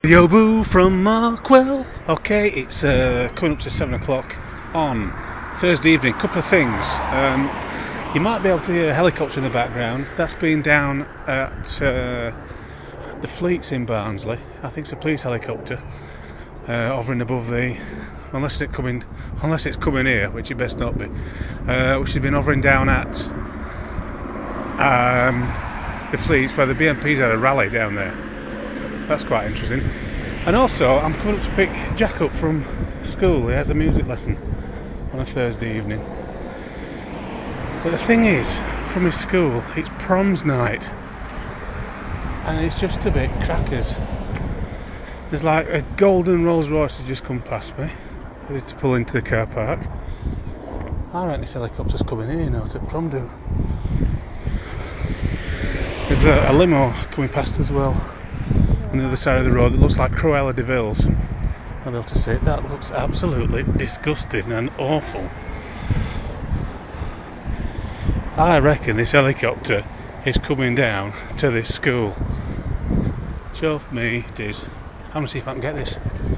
Yo boo from Markwell. Okay, it's coming up to 7 o'clock on Thursday evening. Couple of things. You might be able to hear a helicopter in the background. That's been down at the Fleets in Barnsley. I think it's a police helicopter hovering above the. Unless it's coming here, which it best not be. Which has been hovering down at the Fleets, where the BNP's had a rally down there. That's quite interesting. And also, I'm coming up to pick Jack up from school. He has a music lesson on a Thursday evening. But the thing is, from his school, it's proms night. And it's just a bit crackers. There's like a golden Rolls Royce has just come past me. Ready to pull into the car park. I reckon this helicopter's coming here now to prom do. There's a limo coming past as well on the other side of the road that looks like Cruella de Vil's. I'll be able to see it. That looks absolutely disgusting and awful. I reckon this helicopter is coming down to this school. Chuff me it is. I'm going to see if I can get this.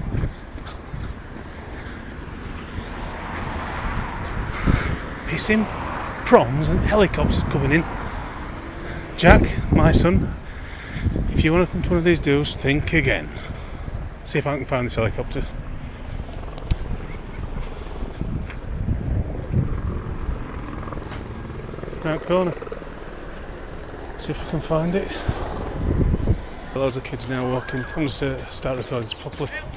Pissing proms and helicopters coming in. Jack, my son, if you want to come to one of these deals, think again. See if I can find this helicopter. Right corner. See if I can find it. Loads of kids now walking. I'm just start recording this properly.